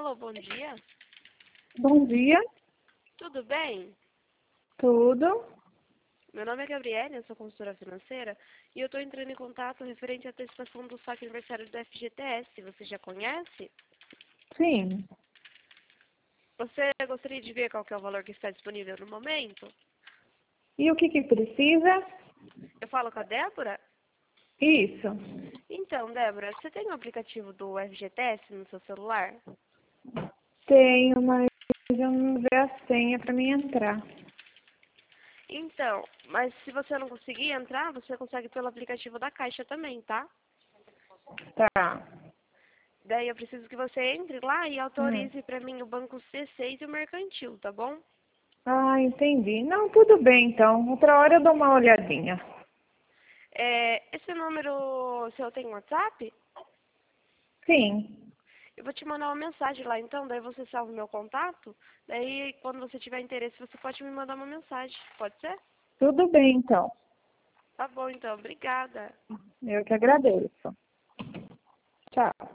Alô, bom dia. Bom dia, Tudo bem? tudo? Meu nome é Gabriela, eu sou consultora financeira e eu estou entrando em contato referente à antecipação do saque aniversário do FGTS. Você já conhece? Sim. Você gostaria de ver qual que é o valor que está disponível no momento? E o que precisa? Eu falo com a Débora? Isso. Então, Débora, você tem o aplicativo do FGTS no seu celular? Tenho, mas eu não sei a senha para mim entrar. Então, mas se você não conseguir entrar, você consegue pelo aplicativo da Caixa também, tá? Tá. Daí eu preciso que você entre lá e Hum. autorize para mim o banco C6 e o mercantil, tá bom? Ah, entendi. Não, tudo bem então. Outra hora eu dou uma olhadinha. Esse número seu tem WhatsApp? Sim. Eu vou te mandar uma mensagem lá então, daí você salva o meu contato. Daí quando você tiver interesse, você pode me mandar uma mensagem. Pode ser? Tudo bem então. Tá bom então, obrigada. Eu que agradeço. Tchau.